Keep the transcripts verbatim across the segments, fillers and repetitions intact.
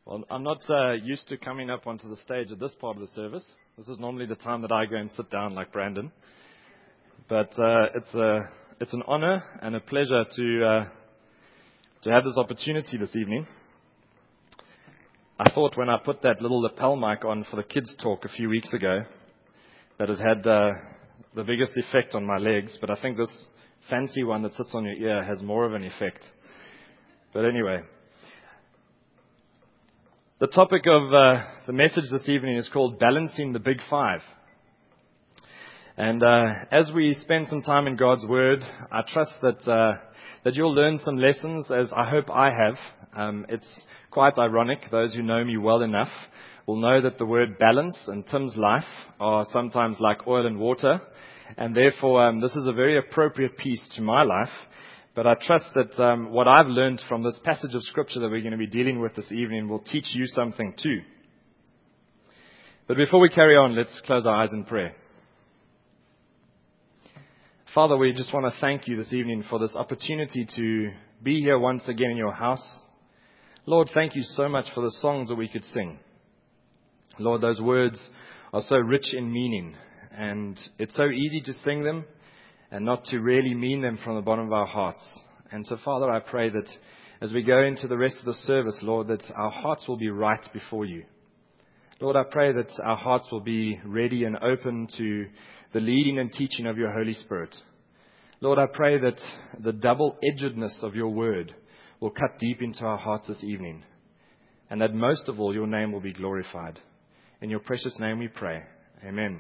Well, I'm not uh, used to coming up onto the stage at this part of the service. This is normally the time that I go and sit down like Brandon. But uh, it's a it's an honor and a pleasure to uh, to have this opportunity this evening. I thought when I put that little lapel mic on for the kids' talk a few weeks ago that it had uh, the biggest effect on my legs, but I think this fancy one that sits on your ear has more of an effect. But anyway. The topic of uh, the message this evening is called Balancing the Big Five. And uh, as we spend some time in God's Word, I trust that uh, that you'll learn some lessons, as I hope I have. Um, it's quite ironic. Those who know me well enough will know that the word balance and Tim's life are sometimes like oil and water. And therefore, um, this is a very appropriate piece to my life. But I trust that um, what I've learned from this passage of Scripture that we're going to be dealing with this evening will teach you something too. But before we carry on, let's close our eyes in prayer. Father, we just want to thank you this evening for this opportunity to be here once again in your house. Lord, thank you so much for the songs that we could sing. Lord, those words are so rich in meaning, and it's so easy to sing them and not to really mean them from the bottom of our hearts. And so, Father, I pray that as we go into the rest of the service, Lord, that our hearts will be right before you. Lord, I pray that our hearts will be ready and open to the leading and teaching of your Holy Spirit. Lord, I pray that the double-edgedness of your word will cut deep into our hearts this evening, and that most of all, your name will be glorified. In your precious name we pray. Amen.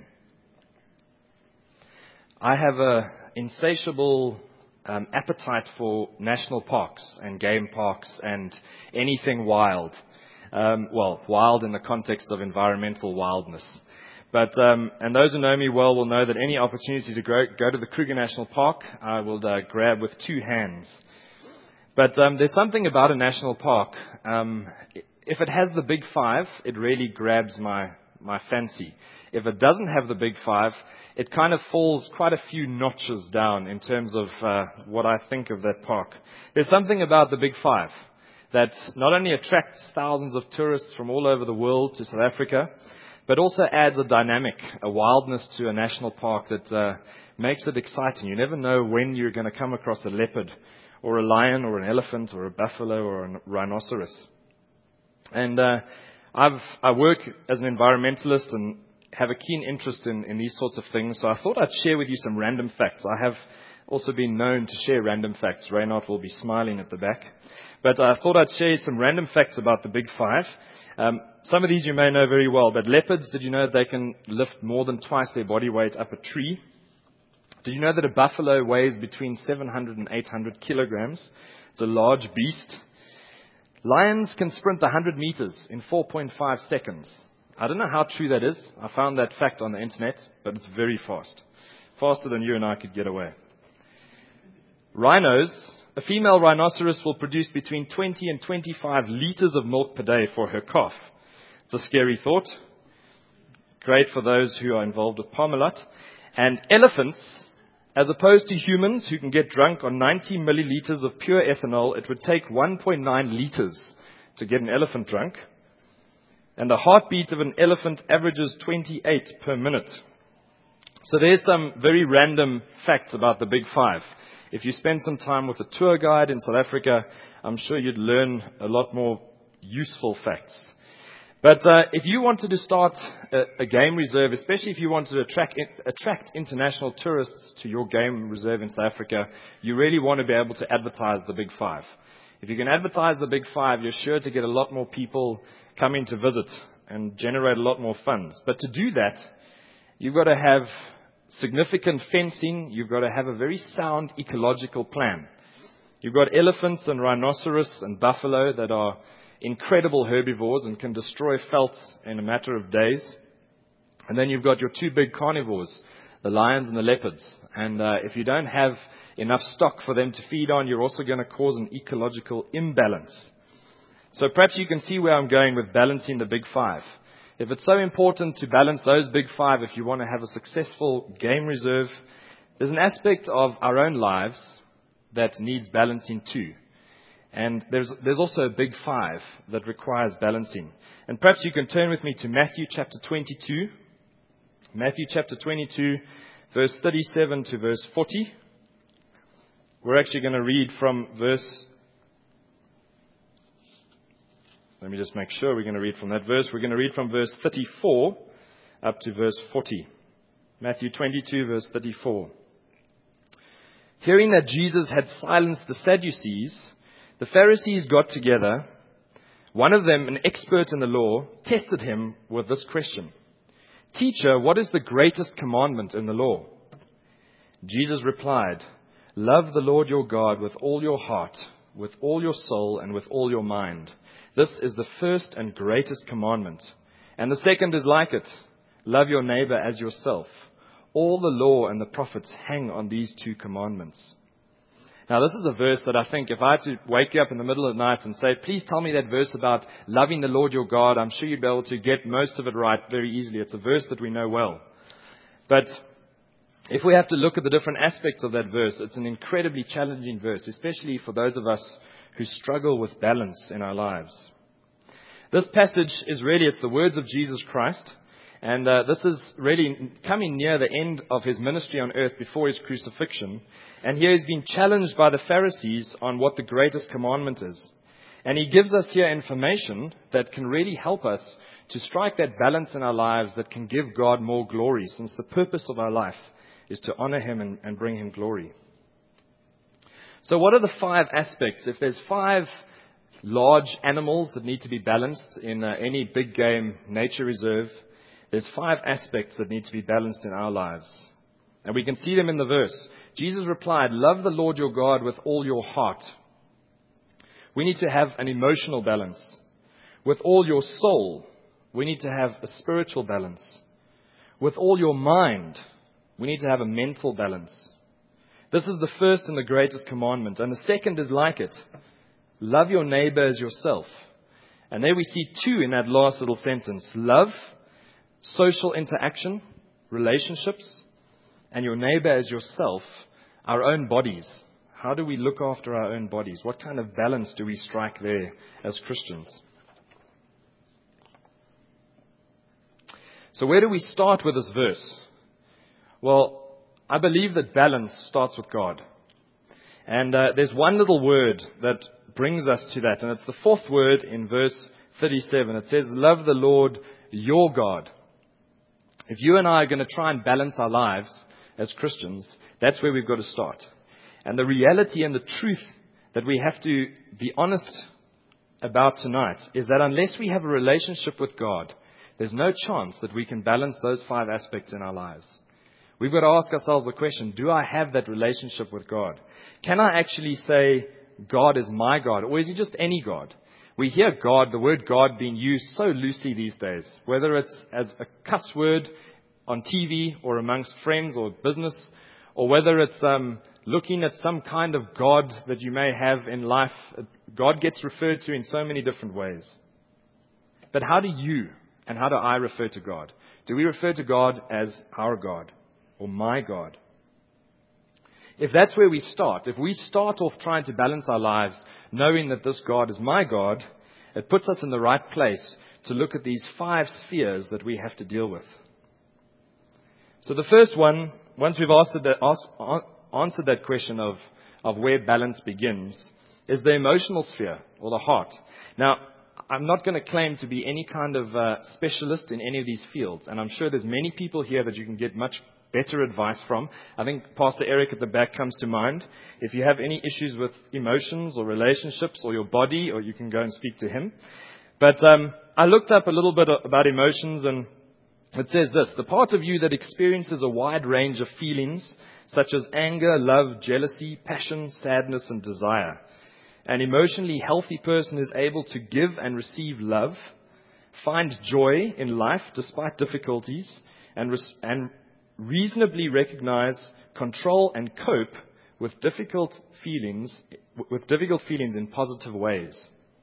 I have a insatiable um, appetite for national parks and game parks and anything wild. Um, well, wild in the context of environmental wildness. But um, and those who know me well will know that any opportunity to go, go to the Kruger National Park, I will uh, grab with two hands. But um, there's something about a national park. Um, if it has the big five, it really grabs my my fancy. If it doesn't have the big five, it kind of falls quite a few notches down in terms of uh, what I think of that park. There's something about the big five that not only attracts thousands of tourists from all over the world to South Africa, but also adds a dynamic, a wildness to a national park that uh, makes it exciting. You never know when you're going to come across a leopard or a lion or an elephant or a buffalo or a rhinoceros. And uh, I've, I work as an environmentalist and have a keen interest in, in these sorts of things, so I thought I'd share with you some random facts. I have also been known to share random facts. Reynard will be smiling at the back. But I thought I'd share some random facts about the big five. Um, some of these you may know very well, but leopards, did you know that they can lift more than twice their body weight up a tree? Did you know that a buffalo weighs between seven hundred and eight hundred kilograms? It's a large beast. Lions can sprint one hundred meters in four point five seconds. I don't know how true that is. I found that fact on the internet, but it's very fast. Faster than you and I could get away. Rhinos, a female rhinoceros will produce between twenty and twenty-five liters of milk per day for her calf. It's a scary thought. Great for those who are involved with Parmalat. And elephants, as opposed to humans who can get drunk on ninety milliliters of pure ethanol, it would take one point nine liters to get an elephant drunk. And the heartbeat of an elephant averages twenty-eight per minute. So there's some very random facts about the big five. If you spend some time with a tour guide in South Africa, I'm sure you'd learn a lot more useful facts. But uh, if you wanted to start a, a game reserve, especially if you wanted to attract, attract international tourists to your game reserve in South Africa, you really want to be able to advertise the big five. If you can advertise the big five, you're sure to get a lot more people coming to visit and generate a lot more funds. But to do that, you've got to have significant fencing. You've got to have a very sound ecological plan. You've got elephants and rhinoceros and buffalo that are incredible herbivores and can destroy felt in a matter of days. And then you've got your two big carnivores, the lions and the leopards. And uh, if you don't have enough stock for them to feed on, you're also going to cause an ecological imbalance. So perhaps you can see where I'm going with balancing the big five. If it's so important to balance those big five, if you want to have a successful game reserve, there's an aspect of our own lives that needs balancing too. And there's, there's also a big five that requires balancing. And perhaps you can turn with me to Matthew chapter twenty-two. Matthew chapter twenty-two, verse thirty-seven to verse forty. We're actually going to read from verse... Let me just make sure we're going to read from that verse. We're going to read from verse thirty-four up to verse forty. Matthew twenty-two, verse thirty-four. Hearing that Jesus had silenced the Sadducees, the Pharisees got together. One of them, an expert in the law, tested him with this question. Teacher, what is the greatest commandment in the law? Jesus replied, love the Lord your God with all your heart, with all your soul, and with all your mind. This is the first and greatest commandment. And the second is like it. Love your neighbor as yourself. All the law and the prophets hang on these two commandments. Now, this is a verse that I think if I had to wake you up in the middle of the night and say, please tell me that verse about loving the Lord your God, I'm sure you'd be able to get most of it right very easily. It's a verse that we know well. But if we have to look at the different aspects of that verse, it's an incredibly challenging verse, especially for those of us who struggle with balance in our lives. This passage is really, it's the words of Jesus Christ. And uh, this is really coming near the end of his ministry on earth before his crucifixion. And here he's been challenged by the Pharisees on what the greatest commandment is. And he gives us here information that can really help us to strike that balance in our lives that can give God more glory, since the purpose of our life is to honor him and, and bring him glory. So what are the five aspects? If there's five large animals that need to be balanced in uh, any big game nature reserve, there's five aspects that need to be balanced in our lives. And we can see them in the verse. Jesus replied, love the Lord your God with all your heart. We need to have an emotional balance. With all your soul, we need to have a spiritual balance. With all your mind, we need to have a mental balance. This is the first and the greatest commandment. And the second is like it. Love your neighbor as yourself. And there we see two in that last little sentence. Love, social interaction, relationships, and your neighbor as yourself, our own bodies. How do we look after our own bodies? What kind of balance do we strike there as Christians? So where do we start with this verse? Well, I believe that balance starts with God. And uh, there's one little word that brings us to that, and it's the fourth word in verse thirty-seven. It says, love the Lord your God. If you and I are going to try and balance our lives as Christians, that's where we've got to start. And the reality and the truth that we have to be honest about tonight is that unless we have a relationship with God, there's no chance that we can balance those five aspects in our lives. We've got to ask ourselves the question, do I have that relationship with God? Can I actually say God is my God, or is he just any God? We hear God, the word God, being used so loosely these days, whether it's as a cuss word on T V or amongst friends or business, or whether it's um, looking at some kind of God that you may have in life. God gets referred to in so many different ways. But how do you and how do I refer to God? Do we refer to God as our God or my God? If that's where we start, if we start off trying to balance our lives, knowing that this God is my God, it puts us in the right place to look at these five spheres that we have to deal with. So the first one, once we've answered that, asked, answered that question of, of where balance begins, is the emotional sphere, or the heart. Now, I'm not going to claim to be any kind of uh, specialist in any of these fields, and I'm sure there's many people here that you can get much better advice from. I think Pastor Eric at the back comes to mind. If you have any issues with emotions or relationships or your body, or you can go and speak to him. But um, I looked up a little bit about emotions, and it says this: the part of you that experiences a wide range of feelings, such as anger, love, jealousy, passion, sadness, and desire. An emotionally healthy person is able to give and receive love, find joy in life despite difficulties, and, res- and reasonably recognize, control, and cope with difficult feelings, with difficult feelings in positive ways.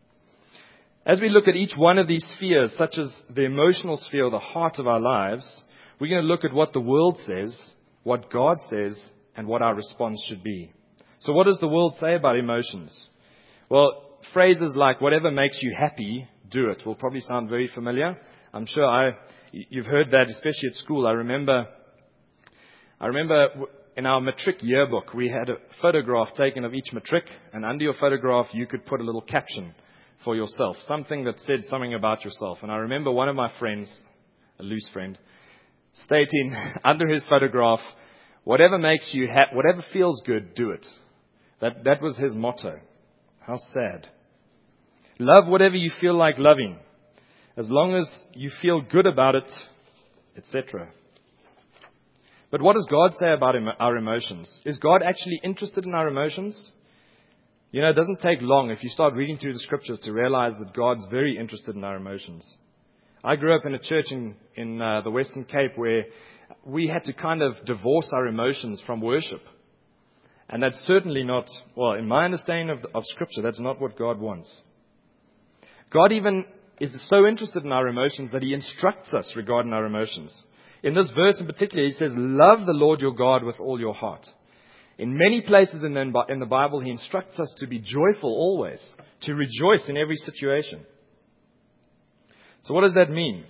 As we look at each one of these spheres, such as the emotional sphere or the heart of our lives, we're going to look at what the world says, what God says, and what our response should be. So what does the world say about emotions? Well, phrases like, whatever makes you happy, do it, will probably sound very familiar. I'm sure I, you've heard that, especially at school. I remember, I remember in our matric yearbook, we had a photograph taken of each matric, and under your photograph, you could put a little caption for yourself, something that said something about yourself. And I remember one of my friends, a loose friend, stating under his photograph, whatever makes you happy, whatever feels good, do it. That, that was his motto. How sad. Love whatever you feel like loving, as long as you feel good about it, et cetera. But what does God say about our emotions? Is God actually interested in our emotions? You know, it doesn't take long if you start reading through the scriptures to realize that God's very interested in our emotions. I grew up in a church in, in uh, the Western Cape where we had to kind of divorce our emotions from worship. And that's certainly not, well, in my understanding of, of Scripture, that's not what God wants. God even is so interested in our emotions that He instructs us regarding our emotions. In this verse in particular, He says, love the Lord your God with all your heart. In many places in the, in the Bible, He instructs us to be joyful always, to rejoice in every situation. So what does that mean?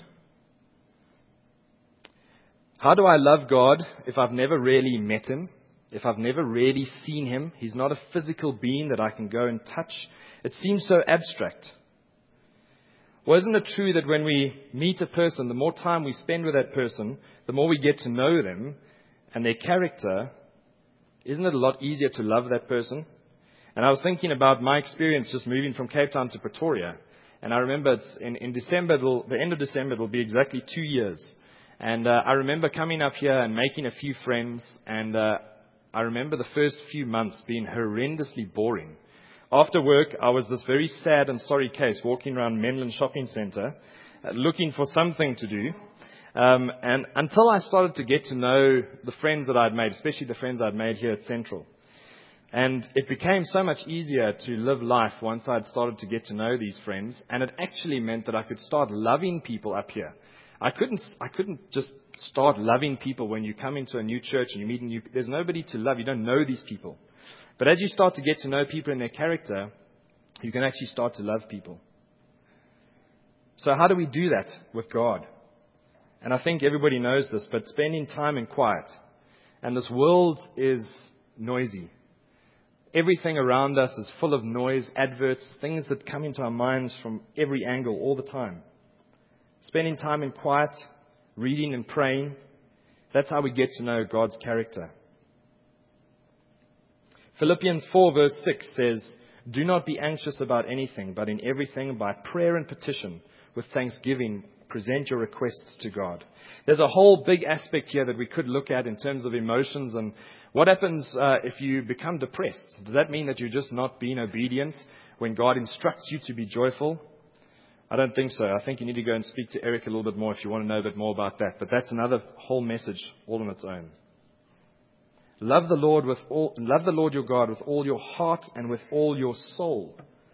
How do I love God if I've never really met Him? If I've never really seen Him? He's not a physical being that I can go and touch. It seems so abstract. Well, isn't it true that when we meet a person, the more time we spend with that person, the more we get to know them and their character, isn't it a lot easier to love that person? And I was thinking about my experience just moving from Cape Town to Pretoria. And I remember it's in, in December, it'll, the end of December, it will be exactly two years. And uh, I remember coming up here and making a few friends. And uh, I remember the first few months being horrendously boring. After work, I was this very sad and sorry case walking around Menlyn Shopping Centre uh, looking for something to do. Um, and until I started to get to know the friends that I'd made, especially the friends I'd made here at Central. And it became so much easier to live life once I'd started to get to know these friends. And it actually meant that I could start loving people up here. I couldn't, I couldn't just start loving people when you come into a new church and you meet a new, there's nobody to love. You don't know these people. But as you start to get to know people and their character, you can actually start to love people. So how do we do that with God? And I think everybody knows this, but spending time in quiet. And this world is noisy. Everything around us is full of noise, adverts, things that come into our minds from every angle all the time. Spending time in quiet, reading and praying, that's how we get to know God's character. Philippians four verse six says, do not be anxious about anything, but in everything by prayer and petition with thanksgiving, present your requests to God. There's a whole big aspect here that we could look at in terms of emotions and what happens uh, if you become depressed. Does that mean that you're just not being obedient when God instructs you to be joyful? I don't think so. I think you need to go and speak to Eric a little bit more if you want to know a bit more about that. But that's another whole message all on its own. Love the Lord with all, love the Lord your God with all your heart and with all your soul.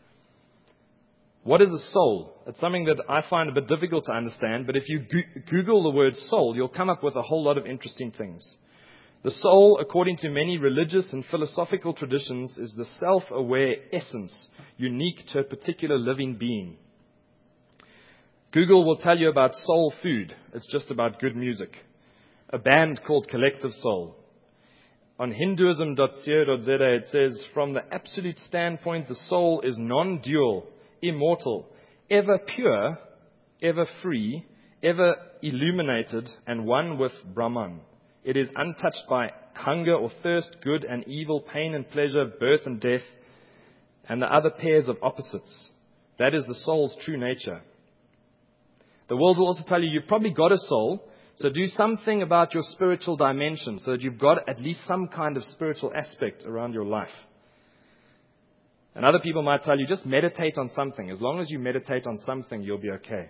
What is a soul? It's something that I find a bit difficult to understand, but if you go- Google the word soul, you'll come up with a whole lot of interesting things. The soul, according to many religious and philosophical traditions, is the self-aware essence, unique to a particular living being. Google will tell you about soul food. It's just about good music. A band called Collective Soul. On Hinduism dot co dot za it says, from the absolute standpoint, the soul is non-dual, immortal, ever pure, ever free, ever illuminated, and one with Brahman. It is untouched by hunger or thirst, good and evil, pain and pleasure, birth and death, and the other pairs of opposites. That is the soul's true nature. The world will also tell you, you've probably got a soul, so do something about your spiritual dimension so that you've got at least some kind of spiritual aspect around your life. And other people might tell you, just meditate on something. As long as you meditate on something, you'll be okay.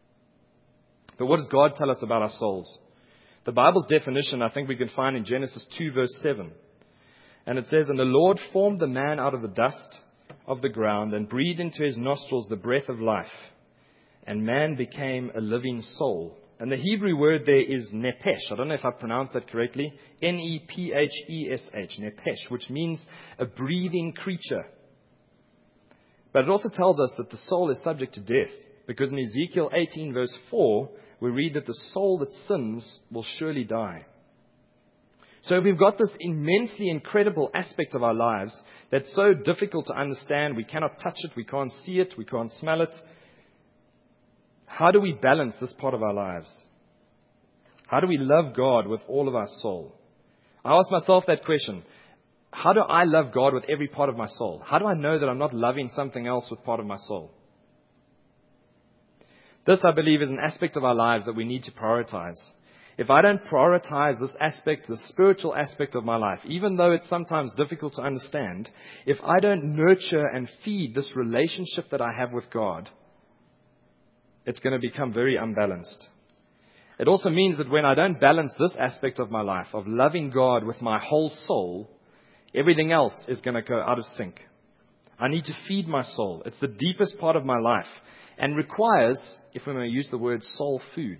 But what does God tell us about our souls? The Bible's definition, I think we can find in Genesis two, verse seven. And it says, and the Lord formed the man out of the dust of the ground and breathed into his nostrils the breath of life. And man became a living soul. And the Hebrew word there is nephesh. I don't know if I pronounced that correctly. N E P H E S H, nephesh, which means a breathing creature. But it also tells us that the soul is subject to death, because in Ezekiel eighteen verse four, we read that the soul that sins will surely die. So we've got this immensely incredible aspect of our lives that's so difficult to understand. We cannot touch it, we can't see it, we can't smell it. How do we balance this part of our lives? How do we love God with all of our soul? I ask myself that question. How do I love God with every part of my soul? How do I know that I'm not loving something else with part of my soul? This, I believe, is an aspect of our lives that we need to prioritize. If I don't prioritize this aspect, the spiritual aspect of my life, even though it's sometimes difficult to understand, if I don't nurture and feed this relationship that I have with God, it's going to become very unbalanced. It also means that when I don't balance this aspect of my life, of loving God with my whole soul, everything else is going to go out of sync. I need to feed my soul. It's the deepest part of my life and requires, if we may use the word, soul food.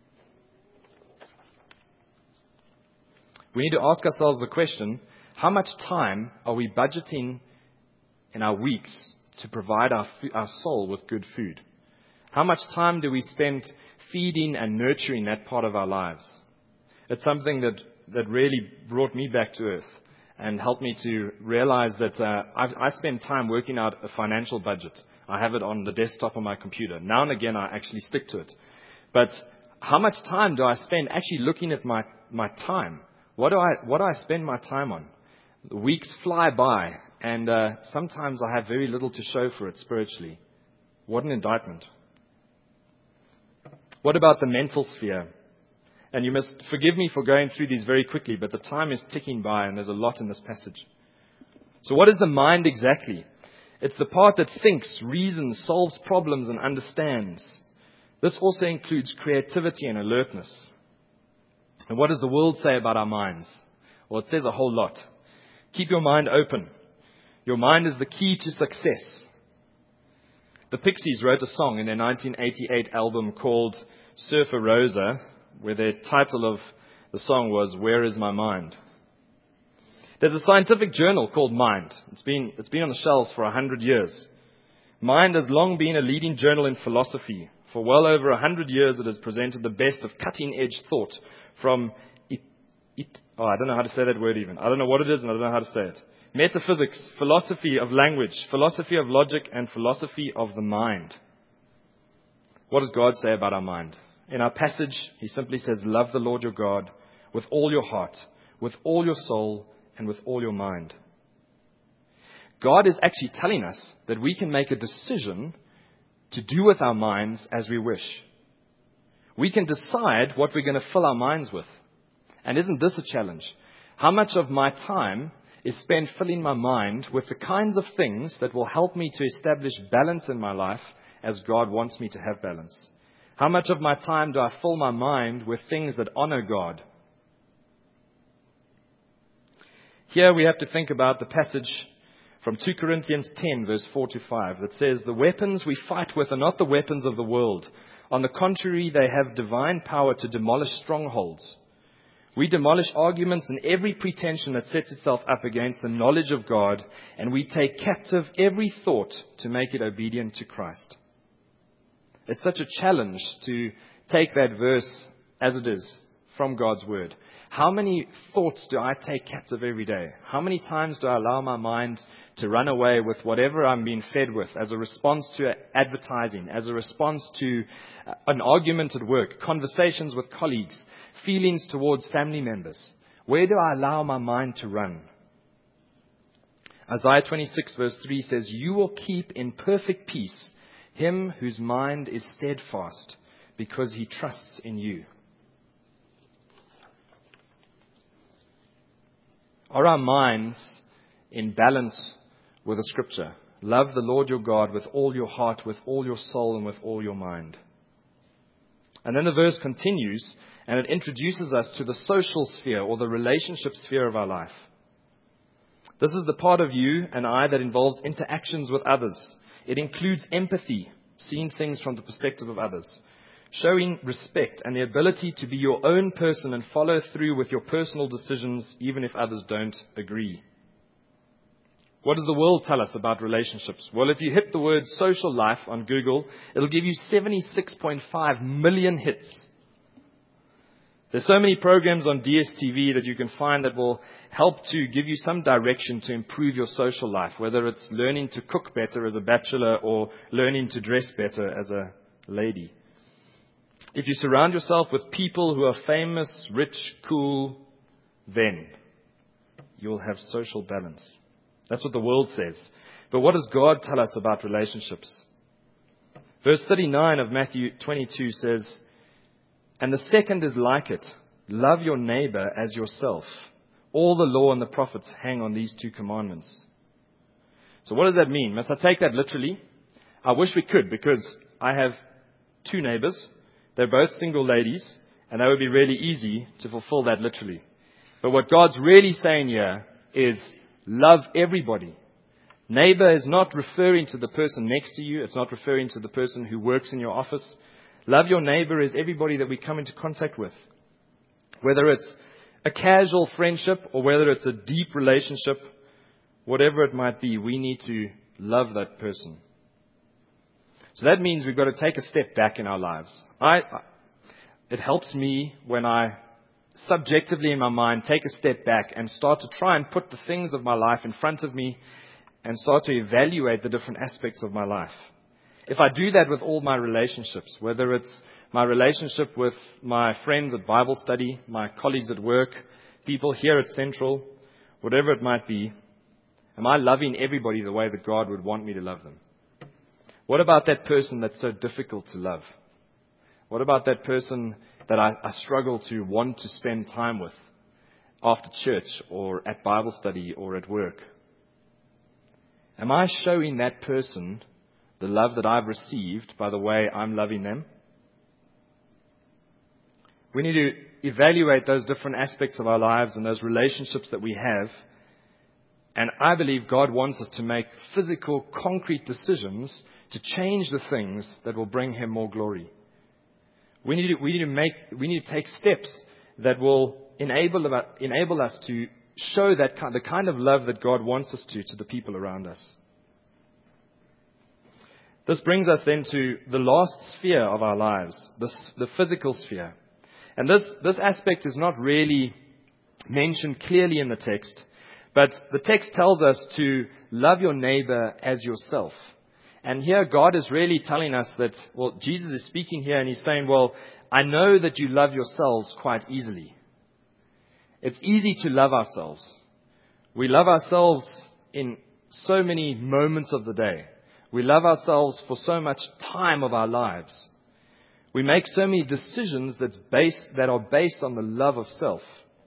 We need to ask ourselves the question, how much time are we budgeting in our weeks to provide our, our soul with good food? How much time do we spend feeding and nurturing that part of our lives? It's something that, that really brought me back to earth and helped me to realize that uh, I, I spend time working out a financial budget. I have it on the desktop on my computer. Now and again, I actually stick to it. But how much time do I spend actually looking at my, my time? What do I what do I spend my time on? The weeks fly by, and uh, sometimes I have very little to show for it spiritually. What an indictment. What about the mental sphere? And you must forgive me for going through these very quickly, but the time is ticking by, and there's a lot in this passage. So what is the mind exactly? It's the part that thinks, reasons, solves problems, and understands. This also includes creativity and alertness. And what does the world say about our minds? Well, it says a whole lot. Keep your mind open. Your mind is the key to success. The Pixies wrote a song in their nineteen eighty-eight album called Surfer Rosa, where their title of the song was, Where is My Mind? There's a scientific journal called Mind. It's been, it's been on the shelves for a hundred years. Mind has long been a leading journal in philosophy. For well over a hundred years, it has presented the best of cutting-edge thought from, it, it, oh, I don't know how to say that word even. I don't know what it is and I don't know how to say it. Metaphysics, philosophy of language, philosophy of logic, and philosophy of the mind. What does God say about our mind? In our passage, He simply says, love the Lord your God with all your heart, with all your soul, and with all your mind. God is actually telling us that we can make a decision to do with our minds as we wish. We can decide what we're going to fill our minds with. And isn't this a challenge? How much of my time is spent filling my mind with the kinds of things that will help me to establish balance in my life as God wants me to have balance? How much of my time do I fill my mind with things that honor God? Here we have to think about the passage from two Corinthians ten, verse four to five, that says, the weapons we fight with are not the weapons of the world. On the contrary, they have divine power to demolish strongholds. We demolish arguments and every pretension that sets itself up against the knowledge of God, and we take captive every thought to make it obedient to Christ. It's such a challenge to take that verse as it is from God's Word. How many thoughts do I take captive every day? How many times do I allow my mind to run away with whatever I'm being fed with as a response to advertising, as a response to an argument at work, conversations with colleagues, feelings towards family members? Where do I allow my mind to run? Isaiah twenty-six verse three says, you will keep in perfect peace him whose mind is steadfast because he trusts in you. Are our minds in balance with the Scripture? Love the Lord your God with all your heart, with all your soul, and with all your mind. And then the verse continues, and it introduces us to the social sphere or the relationship sphere of our life. This is the part of you and I that involves interactions with others. It includes empathy, seeing things from the perspective of others, showing respect and the ability to be your own person and follow through with your personal decisions even if others don't agree. What does the world tell us about relationships? Well, if you hit the word social life on Google, it'll give you seventy-six point five million hits. There's so many programs on D S T V that you can find that will help to give you some direction to improve your social life, whether it's learning to cook better as a bachelor or learning to dress better as a lady. If you surround yourself with people who are famous, rich, cool, then you'll have social balance. That's what the world says. But what does God tell us about relationships? Verse thirty-nine of Matthew twenty-two says, "And the second is like it. Love your neighbor as yourself. All the law and the prophets hang on these two commandments." So what does that mean? Must I take that literally? I wish we could, because I have two neighbors. They're both single ladies, and that would be really easy to fulfill that literally. But what God's really saying here is love everybody. Neighbor is not referring to the person next to you. It's not referring to the person who works in your office. Love your neighbor is everybody that we come into contact with. Whether it's a casual friendship or whether it's a deep relationship, whatever it might be, we need to love that person. So that means we've got to take a step back in our lives. I, it helps me when I subjectively in my mind take a step back and start to try and put the things of my life in front of me and start to evaluate the different aspects of my life. If I do that with all my relationships, whether it's my relationship with my friends at Bible study, my colleagues at work, people here at Central, whatever it might be, am I loving everybody the way that God would want me to love them? What about that person that's so difficult to love? What about that person that I, I struggle to want to spend time with after church or at Bible study or at work? Am I showing that person the love that I've received by the way I'm loving them? We need to evaluate those different aspects of our lives and those relationships that we have. And I believe God wants us to make physical, concrete decisions to change the things that will bring Him more glory. We need to, we need to make, we need to take steps that will enable, enable us to show that kind, the kind of love that God wants us to, to the people around us. This brings us then to the last sphere of our lives, the, the physical sphere. And this, this aspect is not really mentioned clearly in the text, but the text tells us to love your neighbor as yourself. And here God is really telling us that, well, Jesus is speaking here and He's saying, well, I know that you love yourselves quite easily. It's easy to love ourselves. We love ourselves in so many moments of the day. We love ourselves for so much time of our lives. We make so many decisions that's based, that are based on the love of self.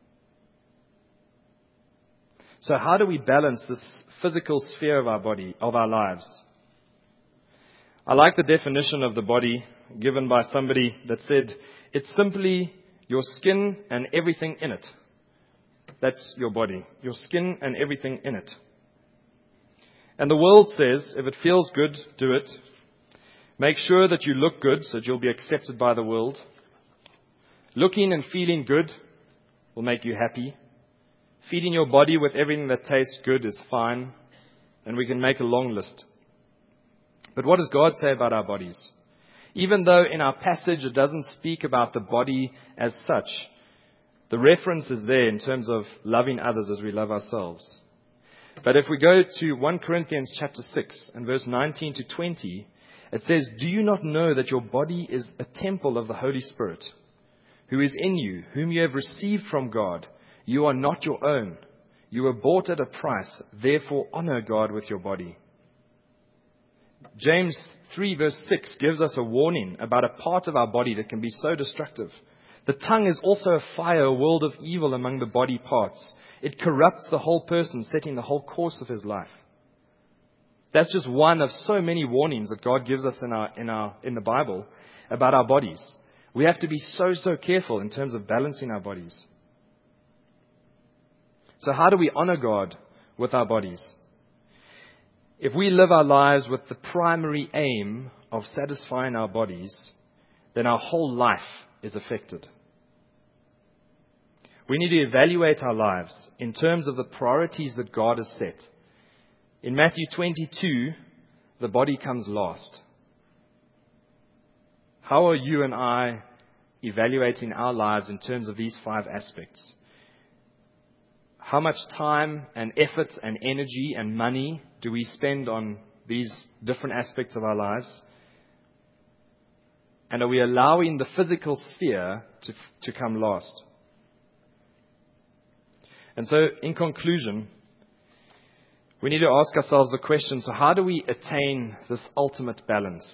So how do we balance this physical sphere of our body, of our lives? I like the definition of the body given by somebody that said, it's simply your skin and everything in it. That's your body, your skin and everything in it. And the world says, if it feels good, do it. Make sure that you look good so that you'll be accepted by the world. Looking and feeling good will make you happy. Feeding your body with everything that tastes good is fine. And we can make a long list. But what does God say about our bodies? Even though in our passage it doesn't speak about the body as such, the reference is there in terms of loving others as we love ourselves. But if we go to First Corinthians chapter six and verse nineteen to twenty, it says, "Do you not know that your body is a temple of the Holy Spirit, who is in you, whom you have received from God? You are not your own. You were bought at a price. Therefore honor God with your body." James three verse six gives us a warning about a part of our body that can be so destructive. The tongue is also a fire, a world of evil among the body parts. It corrupts the whole person, setting the whole course of his life. That's just one of so many warnings that God gives us in our, in our, in the Bible about our bodies. We have to be so, so careful in terms of balancing our bodies. So how do we honor God with our bodies? If we live our lives with the primary aim of satisfying our bodies, then our whole life is affected. We need to evaluate our lives in terms of the priorities that God has set. In Matthew twenty-two, the body comes last. How are you and I evaluating our lives in terms of these five aspects? How much time and effort and energy and money do we spend on these different aspects of our lives? And are we allowing the physical sphere to, to come last? And so, in conclusion, we need to ask ourselves the question, so how do we attain this ultimate balance?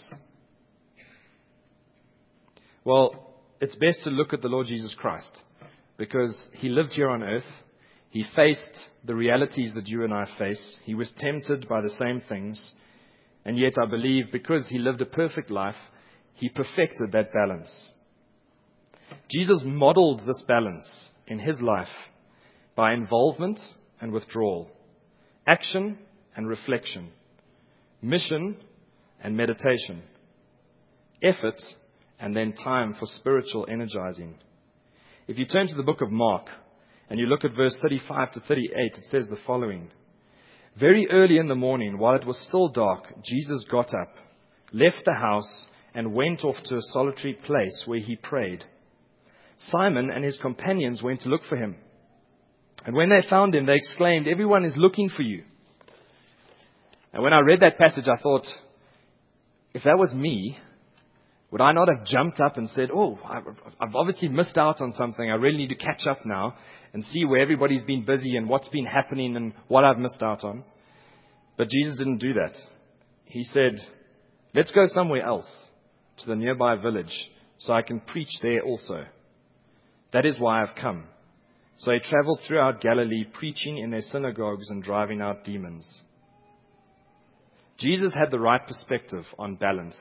Well, it's best to look at the Lord Jesus Christ, because He lived here on earth. He faced the realities that you and I face. He was tempted by the same things. And yet I believe because He lived a perfect life, He perfected that balance. Jesus modeled this balance in His life by involvement and withdrawal, action and reflection, mission and meditation, effort and then time for spiritual energizing. If you turn to the book of Mark and you look at verse thirty-five to thirty-eight, it says the following. Very early in the morning, while it was still dark, Jesus got up, left the house, and went off to a solitary place where He prayed. Simon and his companions went to look for Him. And when they found Him, they exclaimed, "Everyone is looking for you." And when I read that passage, I thought, if that was me, would I not have jumped up and said, oh, I've obviously missed out on something. I really need to catch up now and see where everybody's been busy and what's been happening and what I've missed out on. But Jesus didn't do that. He said, let's go somewhere else, to the nearby village, so I can preach there also. That is why I've come. So He traveled throughout Galilee, preaching in their synagogues and driving out demons. Jesus had the right perspective on balance.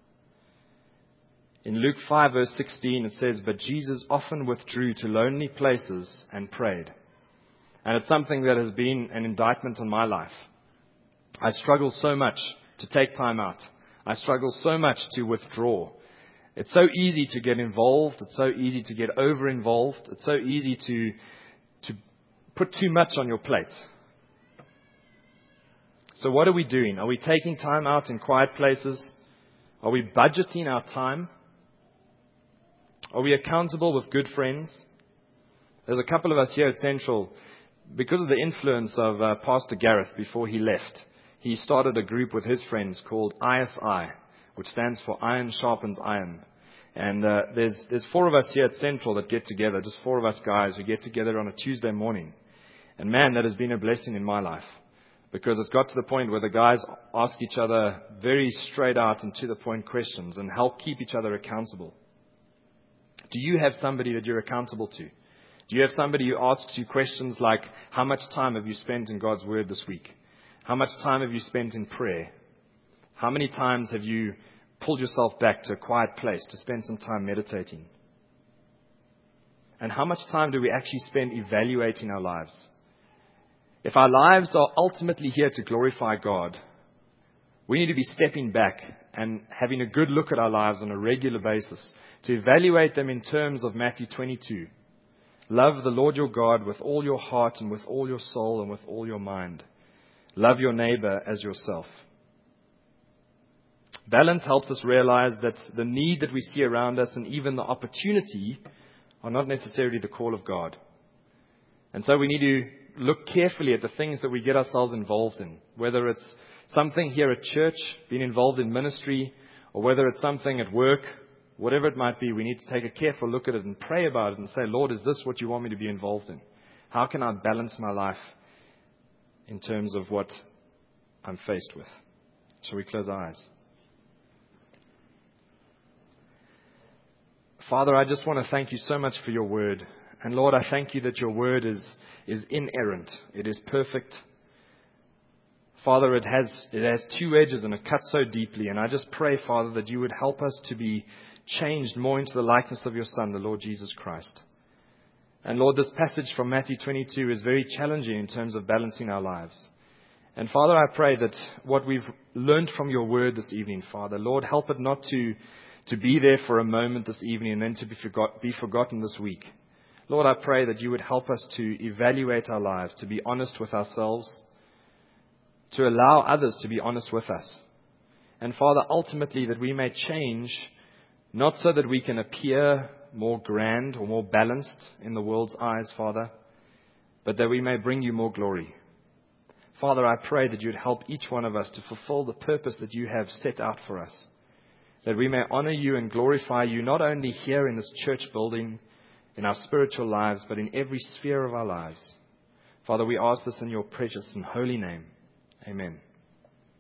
In Luke five verse sixteen it says, "But Jesus often withdrew to lonely places and prayed." And it's something that has been an indictment on my life. I struggle so much to take time out. I struggle so much to withdraw. It's so easy to get involved. It's so easy to get over-involved. It's so easy to, to put too much on your plate. So what are we doing? Are we taking time out in quiet places? Are we budgeting our time? Are we accountable with good friends? There's a couple of us here at Central, because of the influence of uh, Pastor Gareth before he left, he started a group with his friends called I S I, which stands for Iron Sharpens Iron. And uh, there's there's four of us here at Central that get together, just four of us guys who get together on a Tuesday morning. And man, that has been a blessing in my life, because it's got to the point where the guys ask each other very straight out and to the point questions and help keep each other accountable. Do you have somebody that you're accountable to? Do you have somebody who asks you questions like, how much time have you spent in God's Word this week? How much time have you spent in prayer? How many times have you pulled yourself back to a quiet place to spend some time meditating? And how much time do we actually spend evaluating our lives? If our lives are ultimately here to glorify God, we need to be stepping back and having a good look at our lives on a regular basis to evaluate them in terms of Matthew twenty-two. Love the Lord your God with all your heart and with all your soul and with all your mind. Love your neighbor as yourself. Balance helps us realize that the need that we see around us and even the opportunity are not necessarily the call of God. And so we need to look carefully at the things that we get ourselves involved in, whether it's something here at church, being involved in ministry, or whether it's something at work. Whatever it might be, we need to take a careful look at it and pray about it and say, Lord, is this what you want me to be involved in? How can I balance my life in terms of what I'm faced with? Shall we close our eyes? Father, I just want to thank you so much for your word. And Lord, I thank you that your word is, is inerrant. It is perfect. Father, it has, it has two edges and it cuts so deeply. And I just pray, Father, that you would help us to be changed more into the likeness of your Son, the Lord Jesus Christ. And Lord, this passage from Matthew twenty-two is very challenging in terms of balancing our lives. And Father, I pray that what we've learned from your word this evening, Father, Lord, help it not to, to be there for a moment this evening and then to be, forgot, be forgotten this week. Lord, I pray that you would help us to evaluate our lives, to be honest with ourselves, to allow others to be honest with us. And Father, ultimately that we may change, not so that we can appear more grand or more balanced in the world's eyes, Father, but that we may bring you more glory. Father, I pray that you'd help each one of us to fulfill the purpose that you have set out for us, that we may honor you and glorify you not only here in this church building, in our spiritual lives, but in every sphere of our lives. Father, we ask this in your precious and holy name. Amen.